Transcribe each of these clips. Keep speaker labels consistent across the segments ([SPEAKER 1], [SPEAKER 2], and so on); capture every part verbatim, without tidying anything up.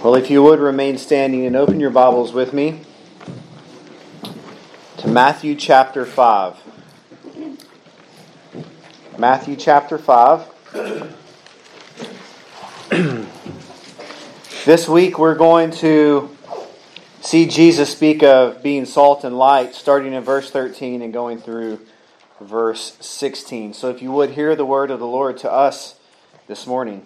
[SPEAKER 1] Well, if you would remain standing and open your Bibles with me to Matthew chapter five. Matthew chapter five. This week we're going to see Jesus speak of being salt and light, starting in verse thirteen and going through verse sixteen. So if you would hear the word of the Lord to us this morning.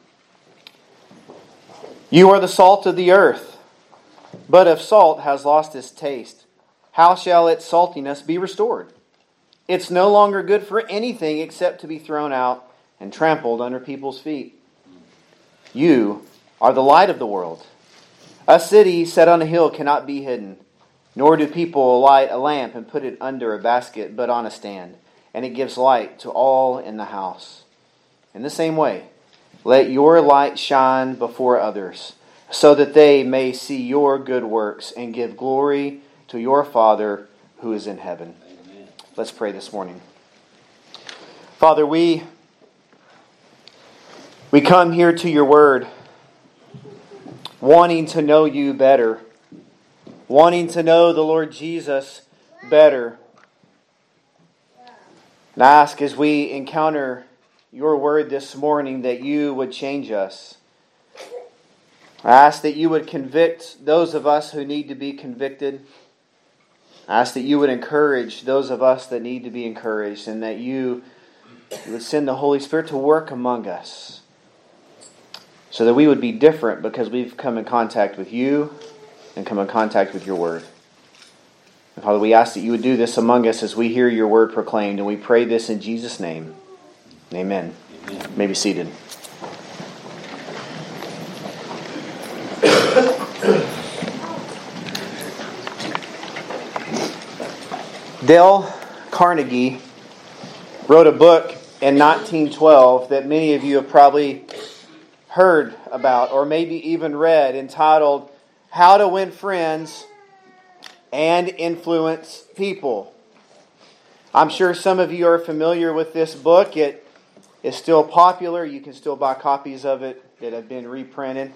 [SPEAKER 1] You are the salt of the earth, but if salt has lost its taste, how shall its saltiness be restored? It's no longer good for anything except to be thrown out and trampled under people's feet. You are the light of the world. A city set on a hill cannot be hidden, nor do people light a lamp and put it under a basket, but on a stand, and it gives light to all in the house. In the same way, let your light shine before others, so that they may see your good works and give glory to your Father who is in heaven. Amen. Let's pray this morning. Father, we, we come here to your word, wanting to know you better, wanting to know the Lord Jesus better. And I ask as we encounter your word this morning that you would change us. I ask that you would convict those of us who need to be convicted. I ask that you would encourage those of us that need to be encouraged, and that you would send the Holy Spirit to work among us so that we would be different because we've come in contact with you and come in contact with your word. And Father, we ask that you would do this among us as we hear your word proclaimed, and we pray this in Jesus' name. Amen. Amen. You may be seated. Dale Carnegie wrote a book in nineteen twelve that many of you have probably heard about or maybe even read, entitled How to Win Friends and Influence People. I'm sure some of you are familiar with this book. It is still popular. You can still buy copies of it that have been reprinted.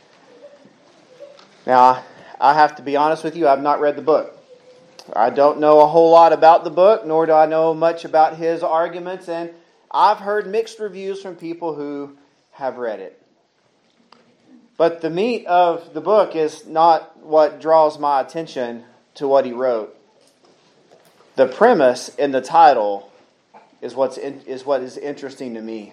[SPEAKER 1] Now, I have to be honest with you, I've not read the book. I don't know a whole lot about the book, nor do I know much about his arguments, and I've heard mixed reviews from people who have read it. But the meat of the book is not what draws my attention to what he wrote. The premise in the title is what's in, is what is interesting to me.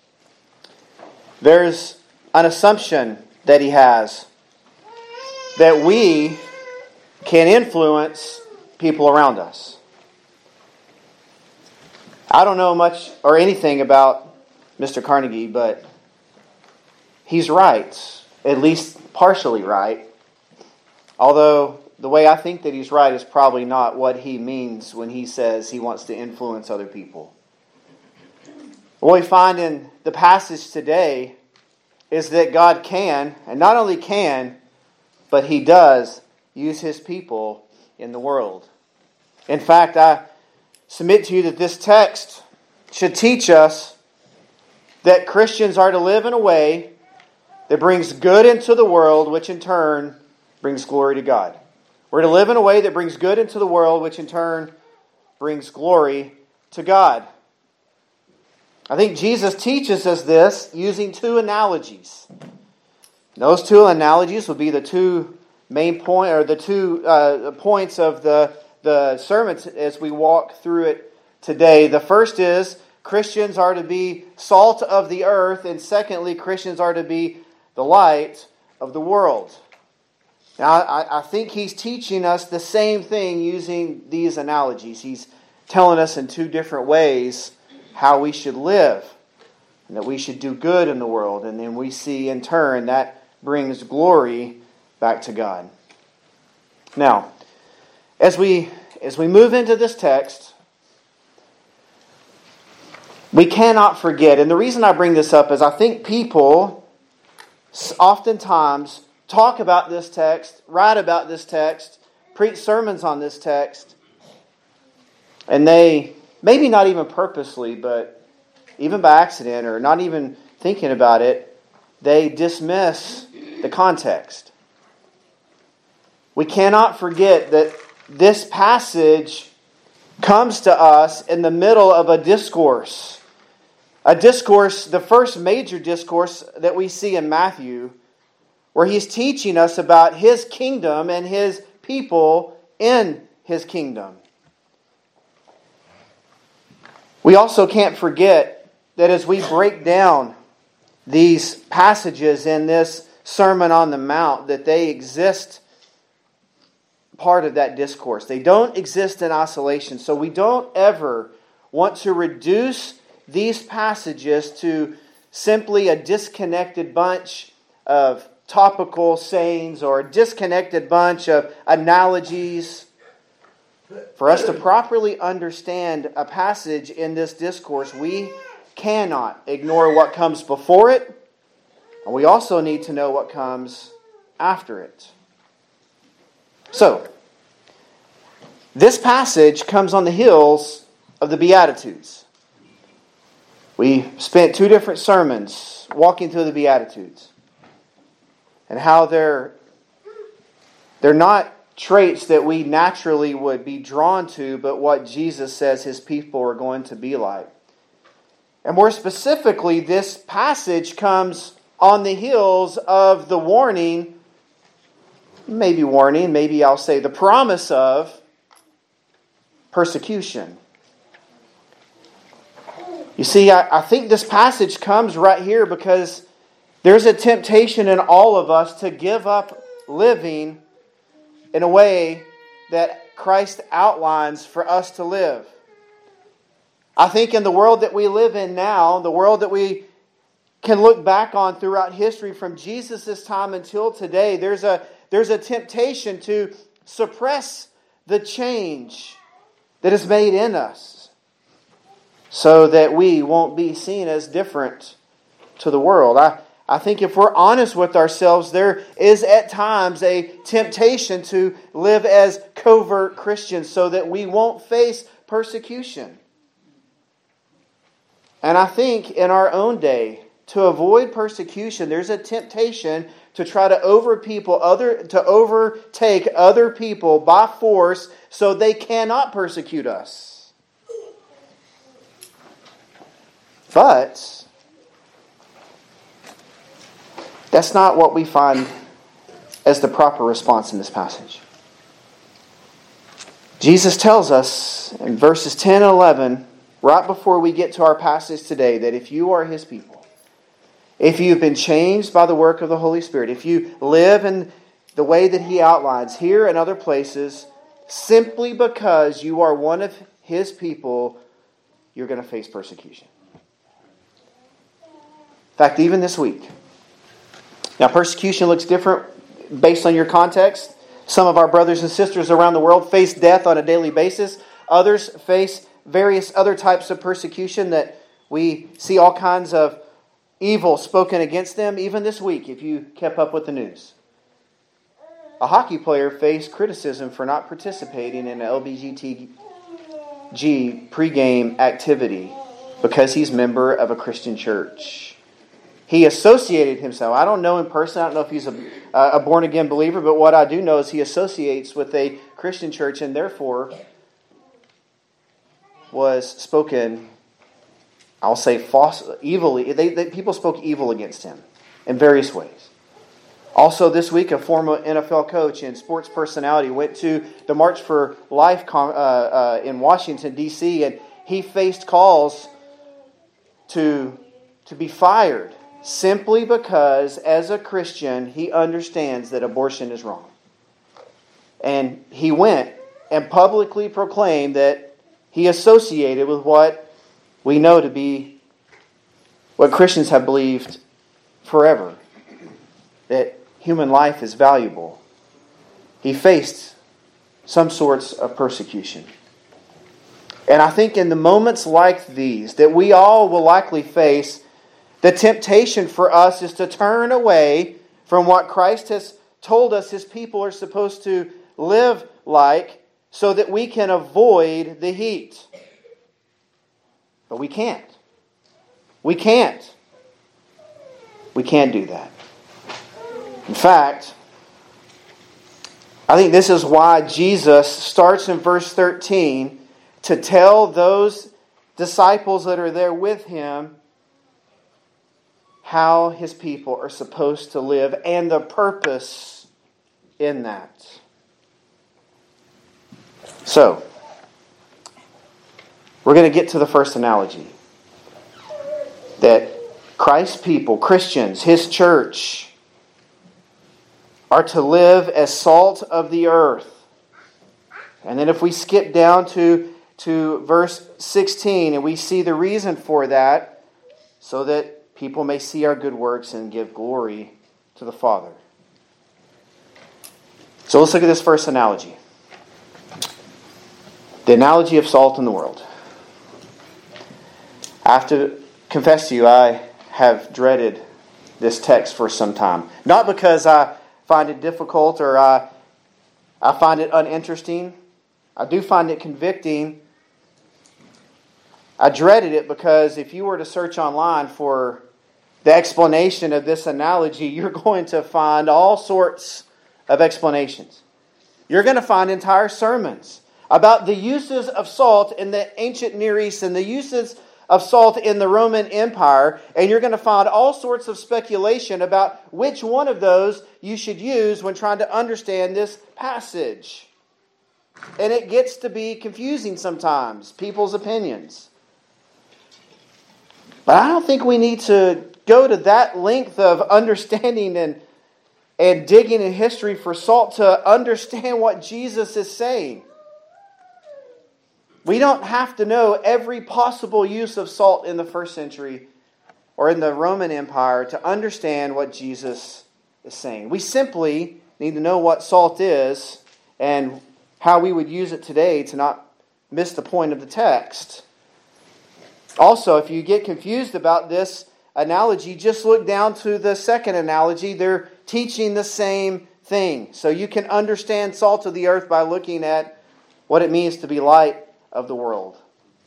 [SPEAKER 1] There's an assumption that he has that we can influence people around us. I don't know much or anything about Mister Carnegie, but he's right, at least partially right. Although the way I think that he's right is probably not what he means when he says he wants to influence other people. What we find in the passage today is that God can, and not only can, but He does use His people in the world. In fact, I submit to you that this text should teach us that Christians are to live in a way that brings good into the world, which in turn brings glory to God. We're to live in a way that brings good into the world, which in turn brings glory to God. I think Jesus teaches us this using two analogies. Those two analogies would be the two main point, or the two uh, points of the, the sermon as we walk through it today. The first is Christians are to be salt of the earth, and secondly, Christians are to be the light of the world. Now, I, I think he's teaching us the same thing using these analogies. He's telling us in two different ways how we should live, and that we should do good in the world. And then we see in turn that brings glory back to God. Now, as we as we move into this text, we cannot forget, and the reason I bring this up is I think people oftentimes talk about this text, write about this text, preach sermons on this text, and they, maybe not even purposely, but even by accident or not even thinking about it, they dismiss the context. We cannot forget that this passage comes to us in the middle of a discourse. A discourse, the first major discourse that we see in Matthew, where he's teaching us about his kingdom and his people in his kingdom. We also can't forget that as we break down these passages in this Sermon on the Mount, that they exist part of that discourse. They don't exist in isolation. So we don't ever want to reduce these passages to simply a disconnected bunch of topical sayings or a disconnected bunch of analogies. For us to properly understand a passage in this discourse, we cannot ignore what comes before it, and we also need to know what comes after it. So, this passage comes on the heels of the Beatitudes. We spent two different sermons walking through the Beatitudes and how they're, they're not traits that we naturally would be drawn to, but what Jesus says His people are going to be like. And more specifically, this passage comes on the heels of the warning, maybe warning, maybe I'll say the promise of persecution. You see, I, I think this passage comes right here because there's a temptation in all of us to give up living in a way that Christ outlines for us to live. I think in the world that we live in now, the world that we can look back on throughout history from Jesus' time until today, there's a, there's a temptation to suppress the change that is made in us so that we won't be seen as different to the world. I, I think if we're honest with ourselves, there is at times a temptation to live as covert Christians so that we won't face persecution. And I think in our own day, to avoid persecution, there's a temptation to try to over people, other to overtake other people by force so they cannot persecute us. But that's not what we find as the proper response in this passage. Jesus tells us in verses ten and eleven, right before we get to our passage today, that if you are His people, if you've been changed by the work of the Holy Spirit, if you live in the way that He outlines here and other places, simply because you are one of His people, you're going to face persecution. In fact, even this week. Now, persecution looks different based on your context. Some of our brothers and sisters around the world face death on a daily basis. Others face various other types of persecution that we see all kinds of evil spoken against them, even this week, if you kept up with the news. A hockey player faced criticism for not participating in an L G B T Q pregame activity because he's a member of a Christian church. He associated himself. I don't know him personally. I don't know if he's a, a born-again believer, but what I do know is he associates with a Christian church and therefore was spoken, I'll say, false, evilly. They, they, people spoke evil against him in various ways. Also this week, a former N F L coach and sports personality went to the March for Life con, uh, uh, in Washington, D C, and he faced calls to, to be fired simply because, as a Christian, he understands that abortion is wrong. And he went and publicly proclaimed that he associated with what we know to be what Christians have believed forever, that human life is valuable. He faced some sorts of persecution. And I think in the moments like these that we all will likely face, the temptation for us is to turn away from what Christ has told us His people are supposed to live like so that we can avoid the heat. But we can't. We can't. We can't do that. In fact, I think this is why Jesus starts in verse thirteen to tell those disciples that are there with him how his people are supposed to live and the purpose in that. So, we're going to get to the first analogy. That Christ's people, Christians, His church, are to live as salt of the earth. And then if we skip down to, to verse sixteen, and we see the reason for that, so that people may see our good works and give glory to the Father. So let's look at this first analogy. The analogy of salt in the world. I have to confess to you, I have dreaded this text for some time. Not because I find it difficult or I, I find it uninteresting. I do find it convicting. I dreaded it because if you were to search online for the explanation of this analogy, you're going to find all sorts of explanations. You're going to find entire sermons about the uses of salt in the ancient Near East and the uses of salt in the Roman Empire, and you're going to find all sorts of speculation about which one of those you should use when trying to understand this passage. And it gets to be confusing sometimes, people's opinions. But I don't think we need to go to that length of understanding and, and digging in history for salt to understand what Jesus is saying. We don't have to know every possible use of salt in the first century or in the Roman Empire to understand what Jesus is saying. We simply need to know what salt is and how we would use it today to not miss the point of the text. Also, if you get confused about this analogy, just look down to the second analogy. They're teaching the same thing. So you can understand salt of the earth by looking at what it means to be light of the world.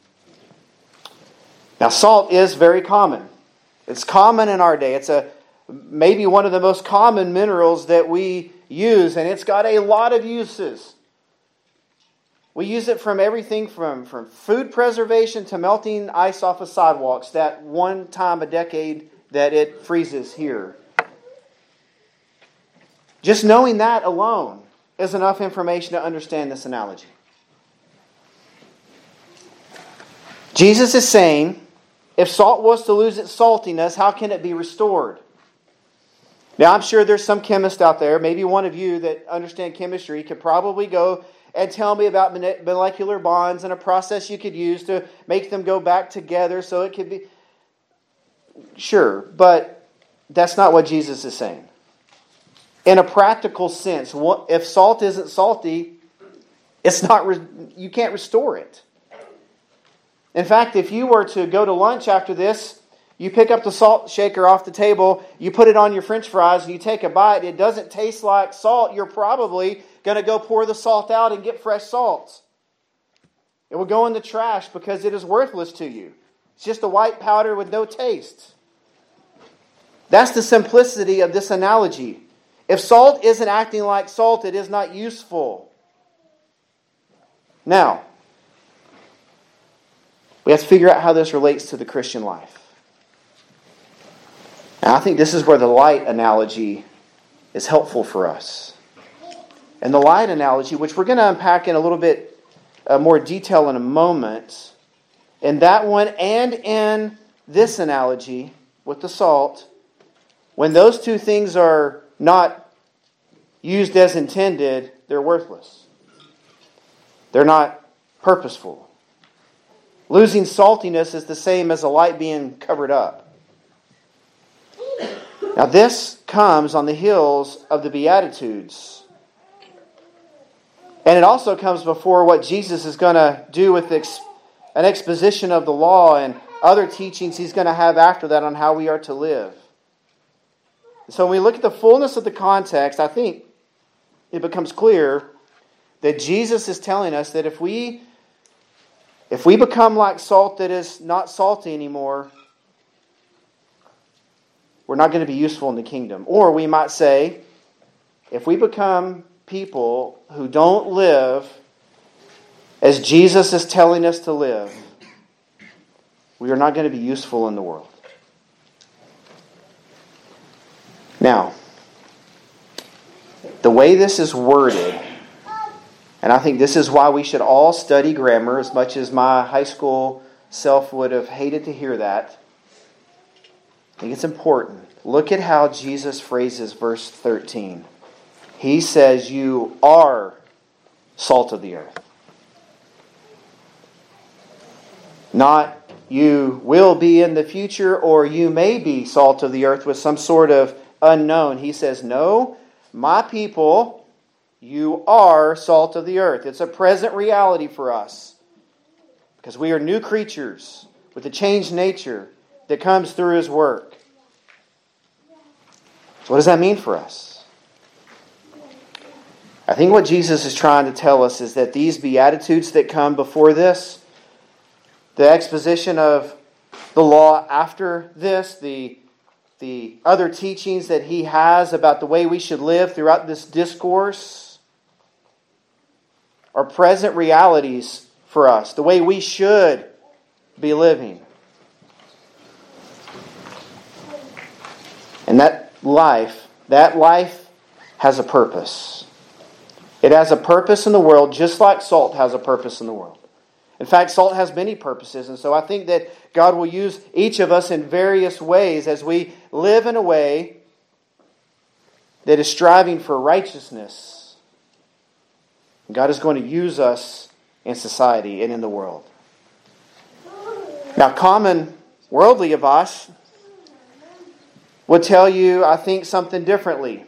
[SPEAKER 1] Now, salt is very common. It's common in our day. It's a maybe one of the most common minerals that we use, and it's got a lot of uses. We use it from everything from, from food preservation to melting ice off of sidewalks that one time a decade that it freezes here. Just knowing that alone is enough information to understand this analogy. Jesus is saying, if salt was to lose its saltiness, how can it be restored? Now, I'm sure there's some chemist out there, maybe one of you that understand chemistry, could probably go and tell me about molecular bonds and a process you could use to make them go back together so it could be... Sure, but that's not what Jesus is saying. In a practical sense, if salt isn't salty, it's not. You can't restore it. In fact, if you were to go to lunch after this, you pick up the salt shaker off the table, you put it on your French fries, and you take a bite, it doesn't taste like salt, you're probably going to go pour the salt out and get fresh salt. It will go in the trash because it is worthless to you. It's just a white powder with no taste. That's the simplicity of this analogy. If salt isn't acting like salt, it is not useful. Now, we have to figure out how this relates to the Christian life. And I think this is where the light analogy is helpful for us. And the light analogy, which we're going to unpack in a little bit uh, more detail in a moment, in that one and in this analogy with the salt, when those two things are not used as intended, they're worthless. They're not purposeful. Losing saltiness is the same as a light being covered up. Now this comes on the heels of the Beatitudes. And it also comes before what Jesus is going to do with ex- an exposition of the law and other teachings He's going to have after that on how we are to live. So when we look at the fullness of the context, I think it becomes clear that Jesus is telling us that if we If we become like salt that is not salty anymore, we're not going to be useful in the kingdom. Or we might say, if we become people who don't live as Jesus is telling us to live, we are not going to be useful in the world. Now, the way this is worded, and I think this is why we should all study grammar, as much as my high school self would have hated to hear that. I think it's important. Look at how Jesus phrases verse thirteen. He says, you are salt of the earth. Not you will be in the future, or you may be salt of the earth with some sort of unknown. He says, no, my people, you are salt of the earth. It's a present reality for us. Because we are new creatures with a changed nature that comes through His work. So what does that mean for us? I think what Jesus is trying to tell us is that these Beatitudes that come before this, the exposition of the law after this, the, the other teachings that He has about the way we should live throughout this discourse, are present realities for us, the way we should be living. And that life, that life has a purpose. It has a purpose in the world, just like salt has a purpose in the world. In fact, salt has many purposes, and so I think that God will use each of us in various ways as we live in a way that is striving for righteousness. God is going to use us in society and in the world. Now, common worldly advice would tell you, I think, something differently.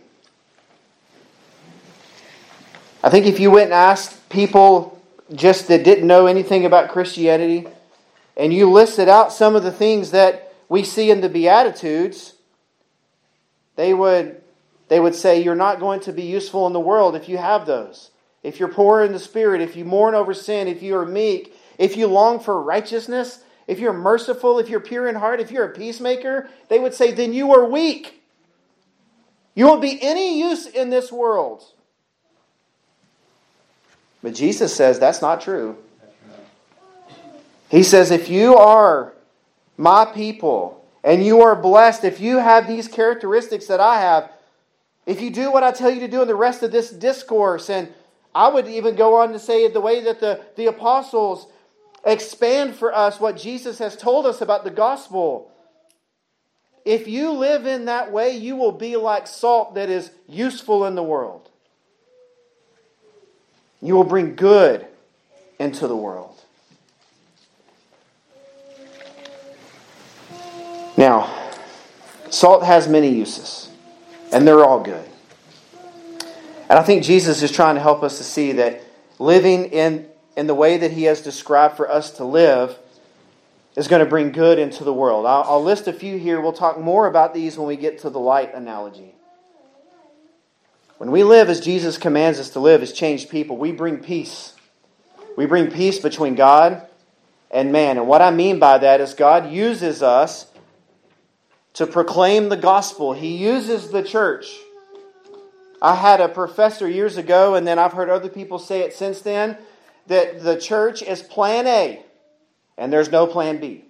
[SPEAKER 1] I think if you went and asked people just that didn't know anything about Christianity, and you listed out some of the things that we see in the Beatitudes, they would, they would say you're not going to be useful in the world if you have those. If you're poor in the spirit, if you mourn over sin, if you are meek, if you long for righteousness, if you're merciful, if you're pure in heart, if you're a peacemaker, they would say, then you are weak. You won't be any use in this world. But Jesus says that's not true. He says, if you are my people and you are blessed, if you have these characteristics that I have, if you do what I tell you to do in the rest of this discourse, and I would even go on to say the way that the, the apostles expand for us what Jesus has told us about the gospel. If you live in that way, you will be like salt that is useful in the world. You will bring good into the world. Now, salt has many uses, and they're all good. And I think Jesus is trying to help us to see that living in, in the way that He has described for us to live is going to bring good into the world. I'll, I'll list a few here. We'll talk more about these when we get to the light analogy. When we live as Jesus commands us to live as changed people, we bring peace. We bring peace between God and man. And what I mean by that is God uses us to proclaim the gospel. He uses the church. I had a professor years ago, and then I've heard other people say it since then, that the church is plan A, and there's no plan B.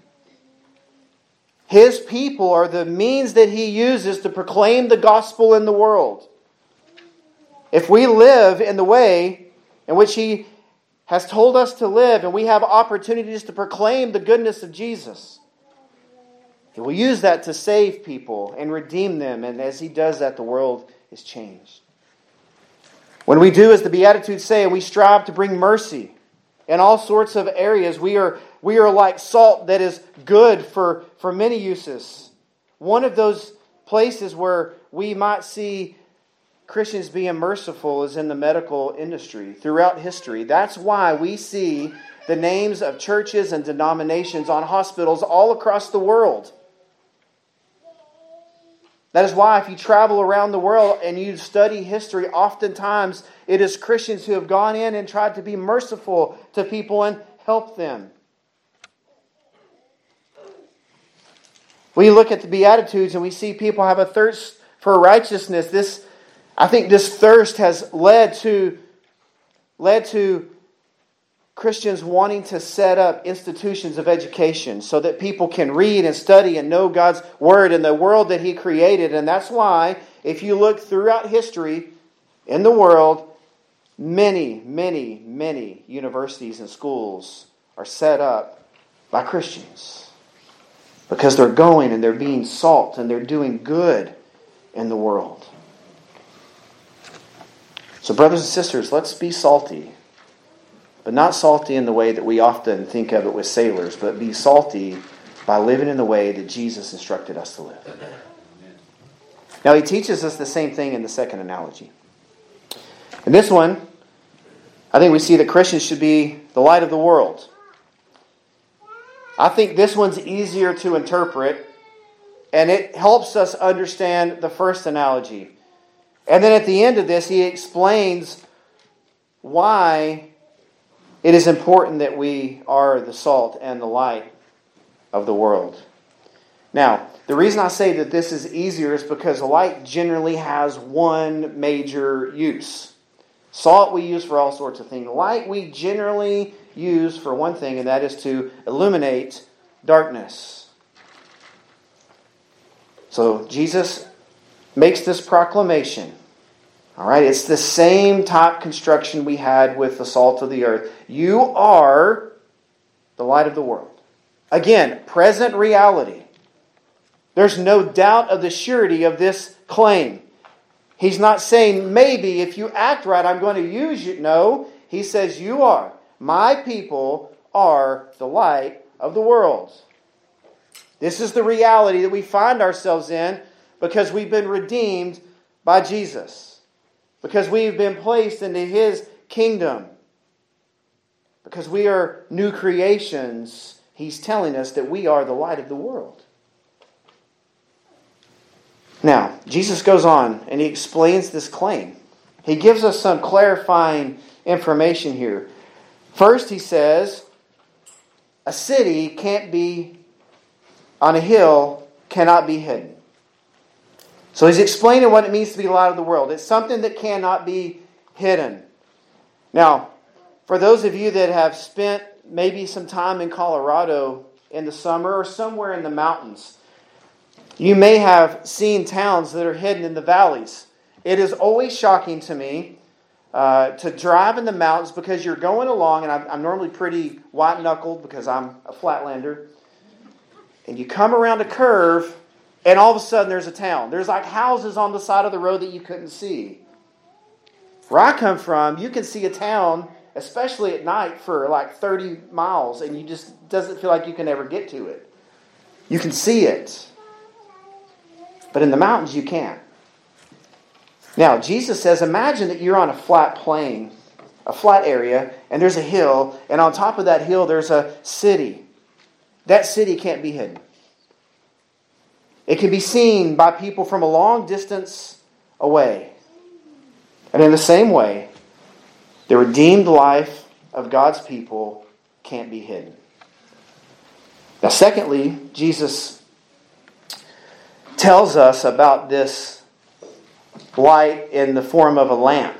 [SPEAKER 1] His people are the means that He uses to proclaim the gospel in the world. If we live in the way in which He has told us to live, and we have opportunities to proclaim the goodness of Jesus, He will use that to save people and redeem them. And as He does that, the world is changed. When we do as the Beatitudes say, and we strive to bring mercy in all sorts of areas, we are, we are like salt that is good for, for many uses. One of those places where we might see Christians being merciful is in the medical industry throughout history. That's why we see the names of churches and denominations on hospitals all across the world. That is why if you travel around the world and you study history, oftentimes it is Christians who have gone in and tried to be merciful to people and help them. We look at the Beatitudes and we see people have a thirst for righteousness. This I think this thirst has led to, led to Christians wanting to set up institutions of education so that people can read and study and know God's Word in the world that He created. And that's why, if you look throughout history in the world, many, many, many universities and schools are set up by Christians. Because they're going and they're being salt and they're doing good in the world. So brothers and sisters, let's be salty. But not salty in the way that we often think of it with sailors, but be salty by living in the way that Jesus instructed us to live. Now he teaches us the same thing in the second analogy. In this one, I think we see that Christians should be the light of the world. I think this one's easier to interpret, and it helps us understand the first analogy. And then at the end of this, he explains why it is important that we are the salt and the light of the world. Now, the reason I say that this is easier is because light generally has one major use. Salt we use for all sorts of things. Light we generally use for one thing, and that is to illuminate darkness. So Jesus makes this proclamation. All right, it's the same type construction we had with the salt of the earth. You are the light of the world. Again, present reality. There's no doubt of the surety of this claim. He's not saying, maybe if you act right, I'm going to use you. No, he says, you are. My people are the light of the world. This is the reality that we find ourselves in because we've been redeemed by Jesus. Because we've been placed into His kingdom. Because we are new creations. He's telling us that we are the light of the world. Now, Jesus goes on and He explains this claim. He gives us some clarifying information here. First, He says, a city can't be on a hill, cannot be hidden. So He's explaining what it means to be the light of the world. It's something that cannot be hidden. Now, for those of you that have spent maybe some time in Colorado in the summer or somewhere in the mountains, you may have seen towns that are hidden in the valleys. It is always shocking to me uh, to drive in the mountains because you're going along, and I'm, I'm normally pretty white-knuckled because I'm a flatlander, and you come around a curve, and all of a sudden there's a town. There's like houses on the side of the road that you couldn't see. Where I come from, you can see a town, especially at night, for like thirty miles, and you just doesn't feel like you can ever get to it. You can see it. But in the mountains, you can't. Now, Jesus says, imagine that you're on a flat plain, a flat area, and there's a hill, and on top of that hill, there's a city. That city can't be hidden. It can be seen by people from a long distance away. And in the same way, the redeemed life of God's people can't be hidden. Now, secondly, Jesus tells us about this light in the form of a lamp.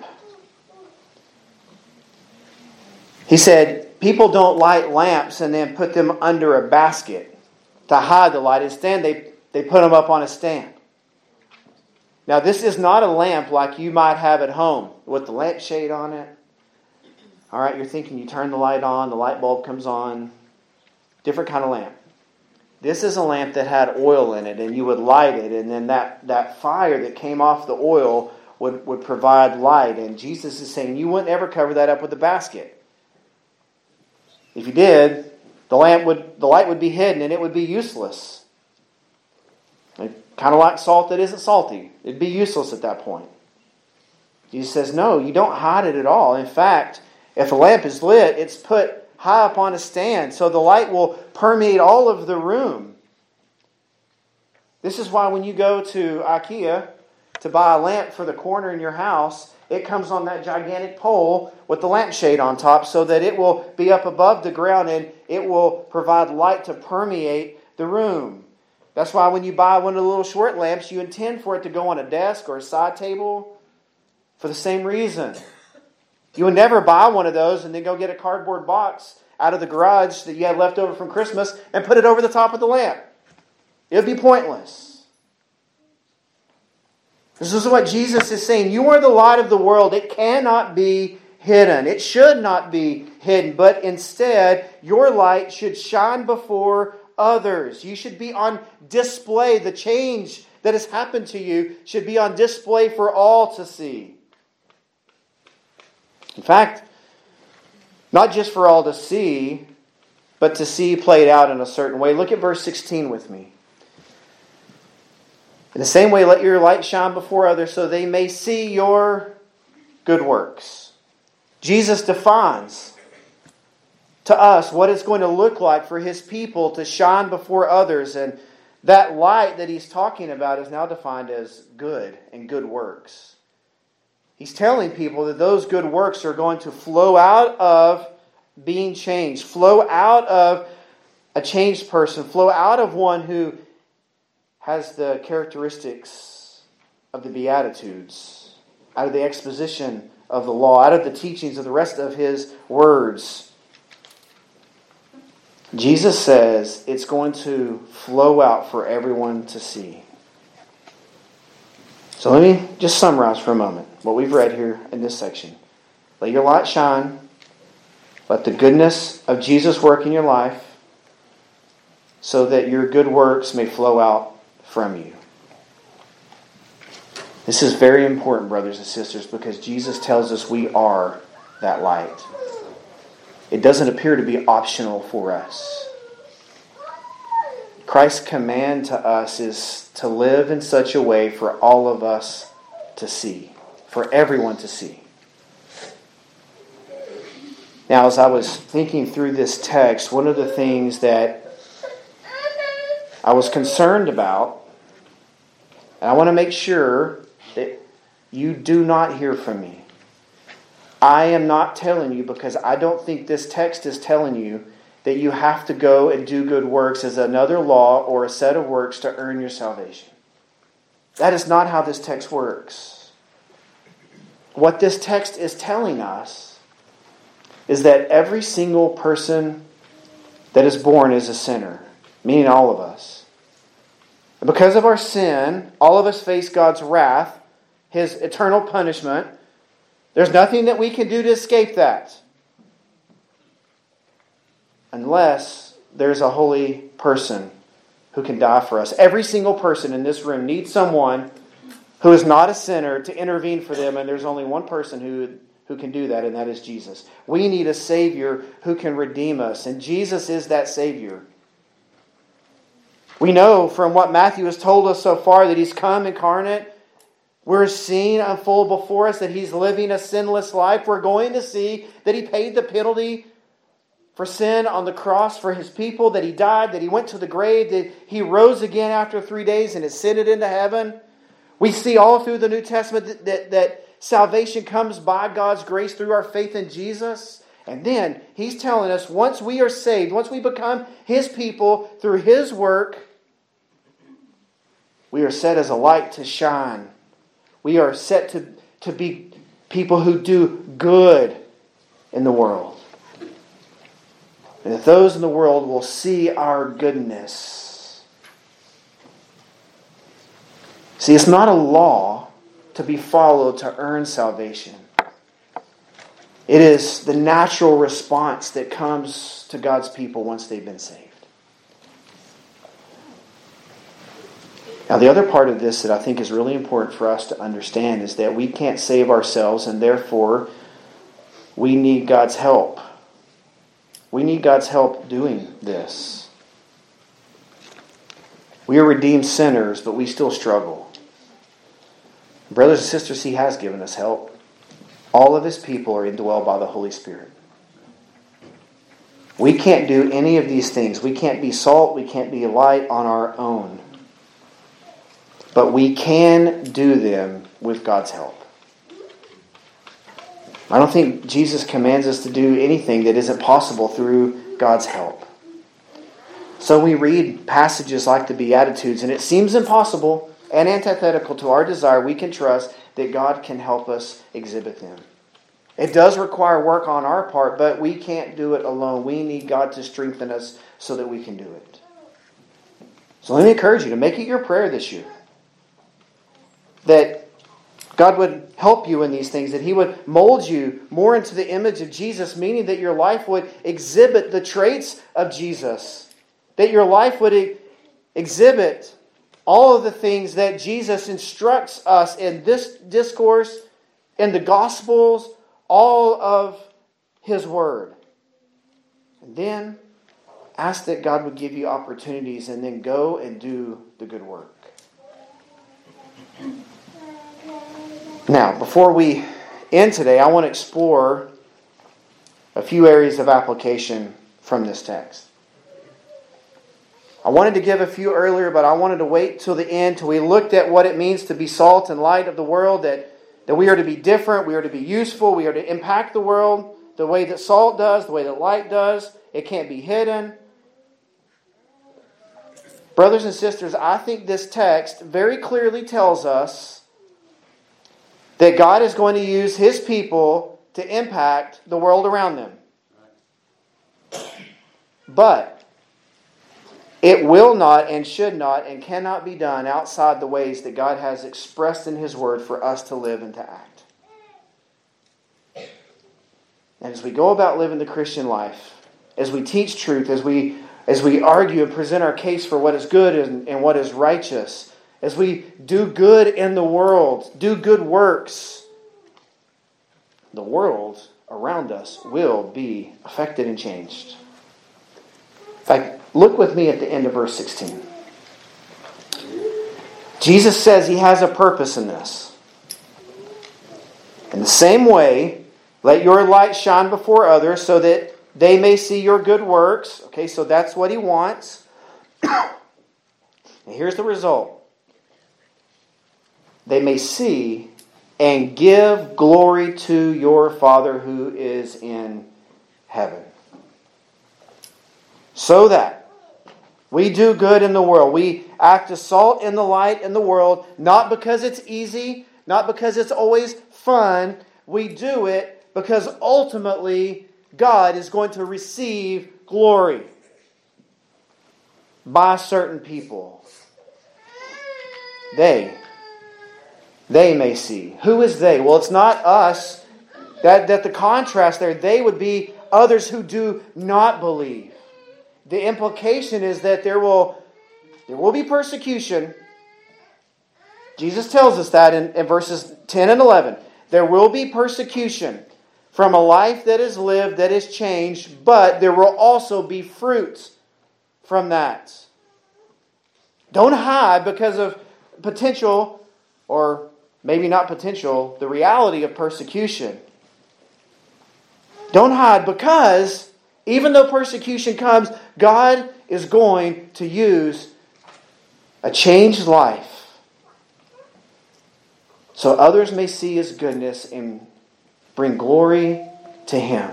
[SPEAKER 1] He said, people don't light lamps and then put them under a basket to hide the light. Instead, they, they put them up on a stand. Now, this is not a lamp like you might have at home with the lampshade on it. All right, you're thinking you turn the light on, the light bulb comes on. Different kind of lamp. This is a lamp that had oil in it, and you would light it, and then that, that fire that came off the oil would, would provide light. And Jesus is saying you wouldn't ever cover that up with a basket. If you did, the lamp would, the light would be hidden, and it would be useless. Kind of like salt that isn't salty. It'd be useless at that point. Jesus says, no, you don't hide it at all. In fact, if a lamp is lit, it's put high up on a stand, so the light will permeate all of the room. This is why when you go to IKEA to buy a lamp for the corner in your house, it comes on that gigantic pole with the lampshade on top so that it will be up above the ground and it will provide light to permeate the room. That's why when you buy one of the little short lamps, you intend for it to go on a desk or a side table for the same reason. You would never buy one of those and then go get a cardboard box out of the garage that you had left over from Christmas and put it over the top of the lamp. It would be pointless. This is what Jesus is saying. You are the light of the world. It cannot be hidden. It should not be hidden. But instead, your light should shine before others. You should be on display. The change that has happened to you should be on display for all to see. In fact, not just for all to see, but to see played out in a certain way. Look at verse sixteen with me. In the same way, let your light shine before others so they may see your good works. Jesus defines to us what it's going to look like for His people to shine before others. And that light that He's talking about is now defined as good and good works. He's telling people that those good works are going to flow out of being changed, flow out of a changed person, flow out of one who has the characteristics of the Beatitudes, out of the exposition of the law, out of the teachings of the rest of His words. Jesus says it's going to flow out for everyone to see. So let me just summarize for a moment what we've read here in this section. Let your light shine. Let the goodness of Jesus work in your life so that your good works may flow out from you. This is very important, brothers and sisters, because Jesus tells us we are that light. It doesn't appear to be optional for us. Christ's command to us is to live in such a way for all of us to see, for everyone to see. Now, as I was thinking through this text, one of the things that I was concerned about, and I want to make sure that you do not hear from me. I am not telling you, because I don't think this text is telling you that you have to go and do good works as another law or a set of works to earn your salvation. That is not how this text works. What this text is telling us is that every single person that is born is a sinner, meaning all of us. And because of our sin, all of us face God's wrath, His eternal punishment. There's nothing that we can do to escape that, unless there's a holy person who can die for us. Every single person in this room needs someone who is not a sinner to intervene for them, and there's only one person who, who can do that, and that is Jesus. We need a Savior who can redeem us, and Jesus is that Savior. We know from what Matthew has told us so far that He's come incarnate. We're seeing unfold before us that He's living a sinless life. We're going to see that He paid the penalty for sin on the cross for His people, that He died, that He went to the grave, that He rose again after three days and ascended into heaven. We see all through the New Testament that, that, that salvation comes by God's grace through our faith in Jesus. And then He's telling us once we are saved, once we become His people through His work, we are set as a light to shine. We are set to, to be people who do good in the world. And that those in the world will see our goodness. See, it's not a law to be followed to earn salvation. It is the natural response that comes to God's people once they've been saved. Now, the other part of this that I think is really important for us to understand is that we can't save ourselves, and therefore we need God's help. We need God's help doing this. We are redeemed sinners, but we still struggle. Brothers and sisters, He has given us help. All of His people are indwelled by the Holy Spirit. We can't do any of these things. We can't be salt. We can't be light on our own. But we can do them with God's help. I don't think Jesus commands us to do anything that isn't possible through God's help. So we read passages like the Beatitudes, and it seems impossible. and antithetical to our desire, we can trust that God can help us exhibit them. It does require work on our part, but we can't do it alone. We need God to strengthen us so that we can do it. So let me encourage you to make it your prayer this year that God would help you in these things, that He would mold you more into the image of Jesus, meaning that your life would exhibit the traits of Jesus, that your life would exhibit all of the things that Jesus instructs us in this discourse, in the Gospels, all of His Word. And then ask that God would give you opportunities and then go and do the good work. Now, before we end today, I want to explore a few areas of application from this text. I wanted to give a few earlier, but I wanted to wait till the end, till we looked at what it means to be salt and light of the world, that, that we are to be different, we are to be useful, we are to impact the world the way that salt does, the way that light does. It can't be hidden. Brothers and sisters, I think this text very clearly tells us that God is going to use His people to impact the world around them. But it will not and should not and cannot be done outside the ways that God has expressed in His Word for us to live and to act. And as we go about living the Christian life, as we teach truth, as we as we argue and present our case for what is good and, and what is righteous, as we do good in the world, do good works, the world around us will be affected and changed. In fact, look with me at the end of verse sixteen. Jesus says He has a purpose in this. In the same way, let your light shine before others so that they may see your good works. Okay, so that's what He wants. And here's the result. They may see and give glory to your Father who is in heaven. So that we do good in the world. We act as salt and the light in the world, not because it's easy, not because it's always fun. We do it because ultimately God is going to receive glory by certain people. They, they may see. Who is they? Well, it's not us. That, that the contrast there, they would be others who do not believe. The implication is that there will, there will be persecution. Jesus tells us that in, in verses ten and eleven. There will be persecution from a life that is lived, that is changed, but there will also be fruit from that. Don't hide because of potential, or maybe not potential, the reality of persecution. Don't hide because even though persecution comes, God is going to use a changed life so others may see His goodness and bring glory to Him.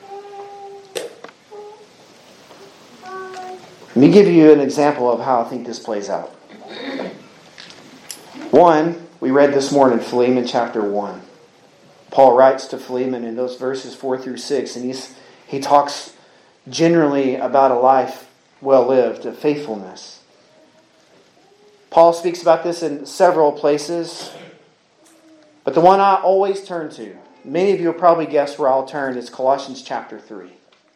[SPEAKER 1] Let me give you an example of how I think this plays out. One, we read this morning, Philemon chapter one. Paul writes to Philemon in those verses four through six, and he's, he talks generally about a life well lived, of faithfulness. Paul speaks about this in several places, but the one I always turn to, many of you will probably guess where I'll turn, is Colossians chapter three.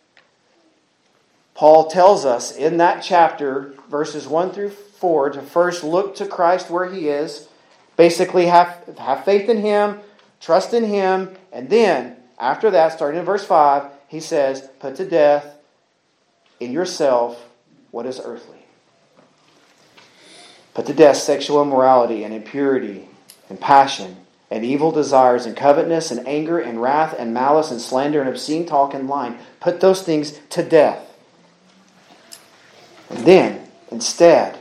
[SPEAKER 1] Paul tells us in that chapter, verses one through four, to first look to Christ where He is, basically have, have faith in Him, trust in Him, and then, after that, starting in verse five, he says, put to death in yourself what is earthly. Put to death sexual immorality and impurity and passion and evil desires and covetousness and anger and wrath and malice and slander and obscene talk and lying. Put those things to death. And then, instead,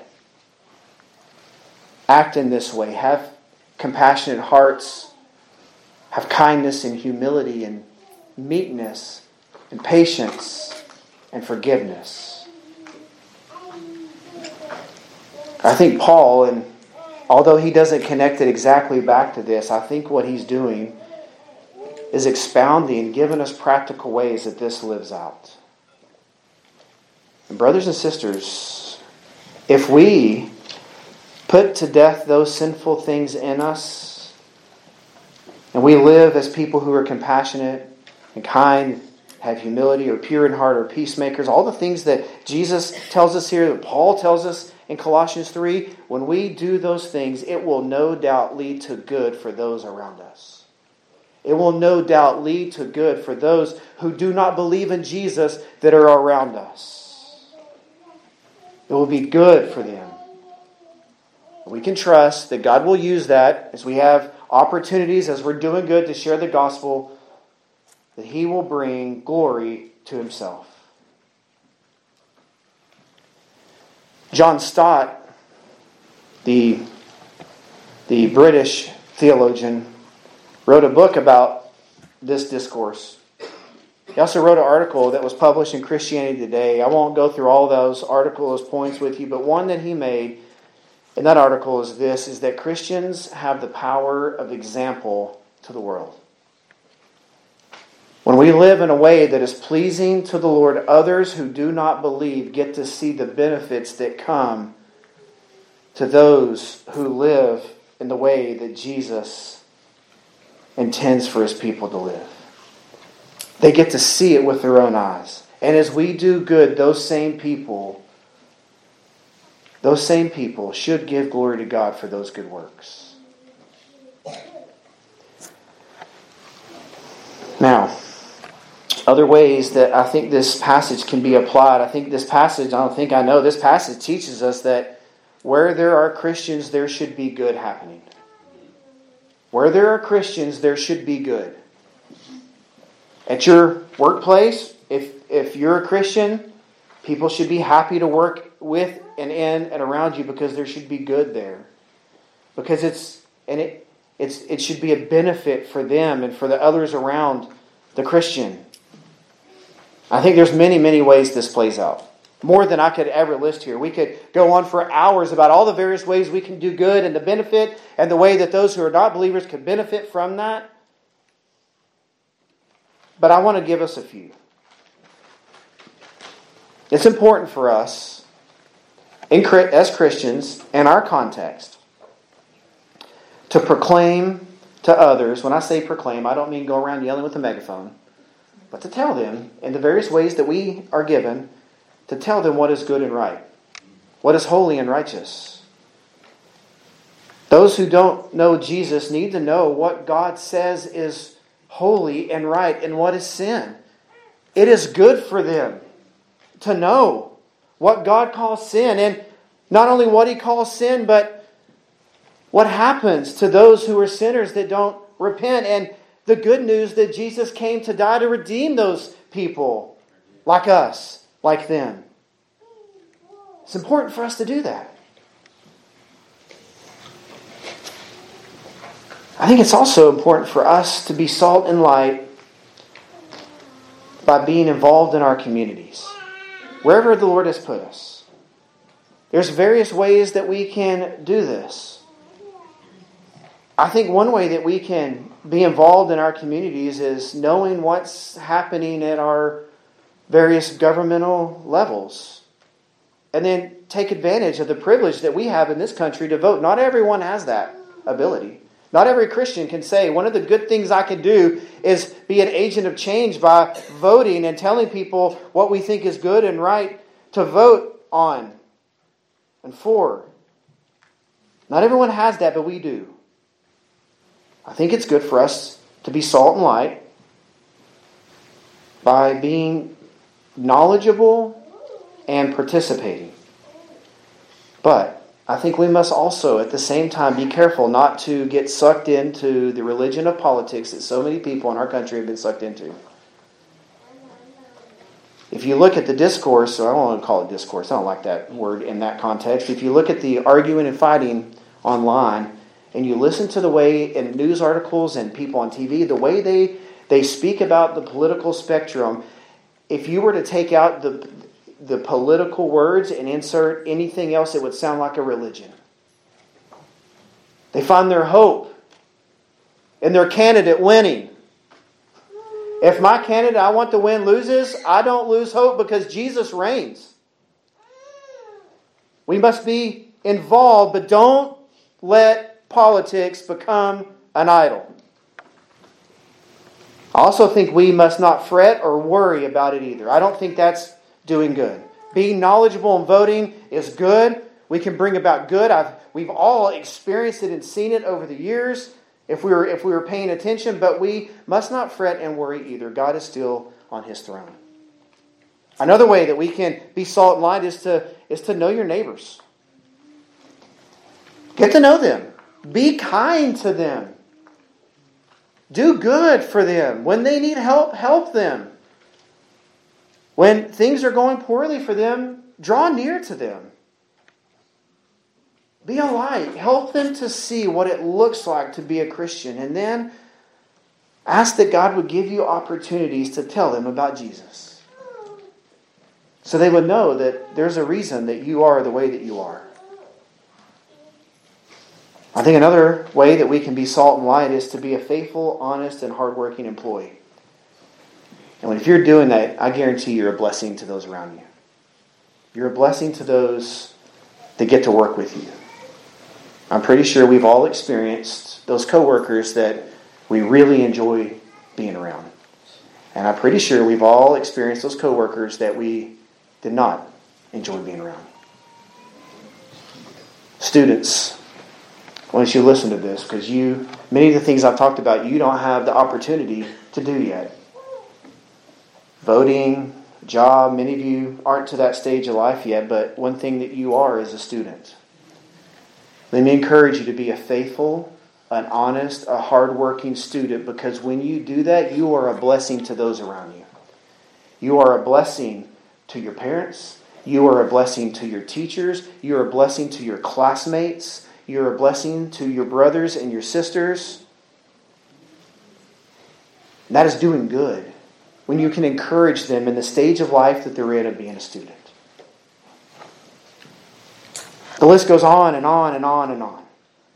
[SPEAKER 1] act in this way. Have compassionate hearts. Have kindness and humility and meekness and patience and forgiveness. I think Paul, in although he doesn't connect it exactly back to this, I think what he's doing is expounding, giving us practical ways that this lives out. And brothers and sisters, if we put to death those sinful things in us, and we live as people who are compassionate and kind, have humility, or pure in heart, or peacemakers, all the things that Jesus tells us here, that Paul tells us in Colossians three, when we do those things, it will no doubt lead to good for those around us. It will no doubt lead to good for those who do not believe in Jesus that are around us. It will be good for them. We can trust that God will use that as we have opportunities, as we're doing good to share the gospel, that He will bring glory to Himself. John Stott, the, the British theologian, wrote a book about this discourse. He also wrote an article that was published in Christianity Today. I won't go through all those articles, points with you, but one that he made in that article is this, is that Christians have the power of example to the world. When we live in a way that is pleasing to the Lord, others who do not believe get to see the benefits that come to those who live in the way that Jesus intends for His people to live. They get to see it with their own eyes. And as we do good, those same people, those same people should give glory to God for those good works. Now, other ways that I think this passage can be applied. I think this passage, I don't think I know, this passage teaches us that where there are Christians, there should be good happening. Where there are Christians, there should be good. At your workplace, if if you're a Christian, people should be happy to work with and in and around you because there should be good there. Because it's and it it's it should be a benefit for them and for the others around the Christian. I think there's many, many ways this plays out. More than I could ever list here. We could go on for hours about all the various ways we can do good and the benefit and the way that those who are not believers could benefit from that. But I want to give us a few. It's important for us, as Christians, in our context, to proclaim to others. When I say proclaim, I don't mean go around yelling with a megaphone, but to tell them in the various ways that we are given, to tell them what is good and right, what is holy and righteous. Those who don't know Jesus need to know what God says is holy and right and what is sin. It is good for them to know what God calls sin, and not only what He calls sin, but what happens to those who are sinners that don't repent, and the good news that Jesus came to die to redeem those people like us. Like them. It's important for us to do that. I think it's also important for us to be salt and light by being involved in our communities, wherever the Lord has put us. There's various ways that we can do this. I think one way that we can be involved in our communities is knowing what's happening at our various governmental levels. And then take advantage of the privilege that we have in this country to vote. Not everyone has that ability. Not every Christian can say, one of the good things I can do is be an agent of change by voting and telling people what we think is good and right to vote on and for. Not everyone has that, but we do. I think it's good for us to be salt and light by being knowledgeable and participating. But I think we must also at the same time be careful not to get sucked into the religion of politics that so many people in our country have been sucked into. If you look at the discourse, or I don't want to call it discourse, I don't like that word in that context. If you look at the arguing and fighting online, and you listen to the way in news articles and people on T V, the way they, they speak about the political spectrum, if you were to take out the the political words and insert anything else, it would sound like a religion. They find their hope in their candidate winning. If my candidate I want to win loses, I don't lose hope because Jesus reigns. We must be involved, but don't let politics become an idol. I also think we must not fret or worry about it either. I don't think that's doing good. Being knowledgeable in voting is good. We can bring about good. I've, we've all experienced it and seen it over the years if we were if we were paying attention, but we must not fret and worry either. God is still on His throne. Another way that we can be salt and light is to, is to know your neighbors. Get to know them. Be kind to them. Do good for them. When they need help, help them. When things are going poorly for them, draw near to them. Be a light. Help them to see what it looks like to be a Christian. And then ask that God would give you opportunities to tell them about Jesus. So they would know that there's a reason that you are the way that you are. I think another way that we can be salt and light is to be a faithful, honest, and hardworking employee. And if you're doing that, I guarantee you're a blessing to those around you. You're a blessing to those that get to work with you. I'm pretty sure we've all experienced those coworkers that we really enjoy being around. And I'm pretty sure we've all experienced those coworkers that we did not enjoy being around. Students, I want you to listen to this because you, many of the things I've talked about, you don't have the opportunity to do yet. Voting, job, many of you aren't to that stage of life yet, but one thing that you are is a student. Let me encourage you to be a faithful, an honest, a hardworking student, because when you do that, you are a blessing to those around you. You are a blessing to your parents. You are a blessing to your teachers. You are a blessing to your classmates. You're a blessing to your brothers and your sisters. And that is doing good when you can encourage them in the stage of life that they're in of being a student. The list goes on and on and on and on.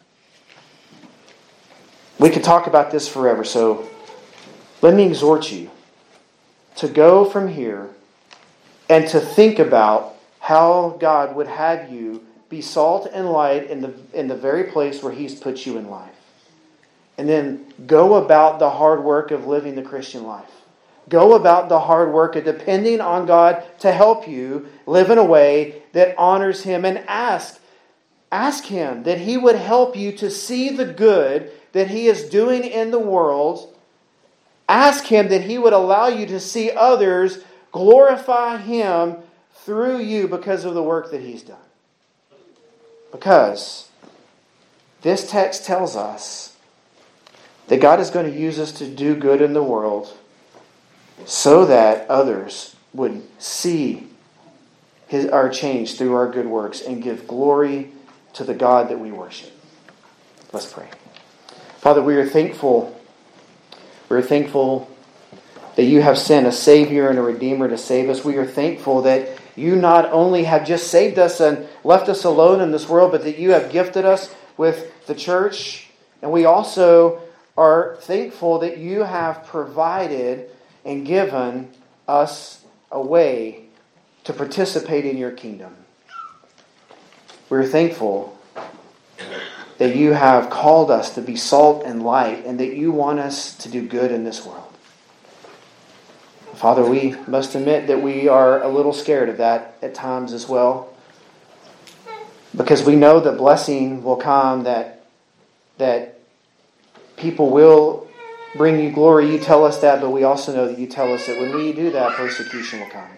[SPEAKER 1] We could talk about this forever, so let me exhort you to go from here and to think about how God would have you be salt and light in the in the very place where He's put you in life. And then go about the hard work of living the Christian life. Go about the hard work of depending on God to help you live in a way that honors Him, and ask, ask Him that He would help you to see the good that He is doing in the world. Ask Him that He would allow you to see others glorify Him through you because of the work that He's done. Because this text tells us that God is going to use us to do good in the world so that others would see his, our change through our good works and give glory to the God that we worship. Let's pray. Father, we are thankful. We are thankful that you have sent a Savior and a Redeemer to save us. We are thankful that you not only have just saved us and left us alone in this world, but that you have gifted us with the church. And we also are thankful that you have provided and given us a way to participate in your kingdom. We're thankful that you have called us to be salt and light, and that you want us to do good in this world. Father, we must admit that we are a little scared of that at times as well, because we know that blessing will come, that that people will bring you glory. You tell us that, but we also know that you tell us that when we do that, persecution will come.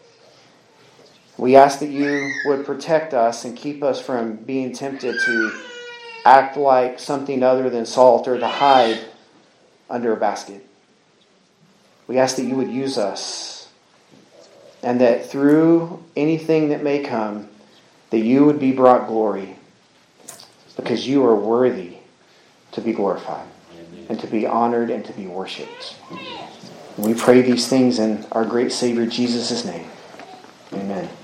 [SPEAKER 1] We ask that you would protect us and keep us from being tempted to act like something other than salt or to hide under a basket. We ask that you would use us, and that through anything that may come, that you would be brought glory, because you are worthy to be glorified and to be honored and to be worshipped. And we pray these things in our great Savior Jesus' name. Amen.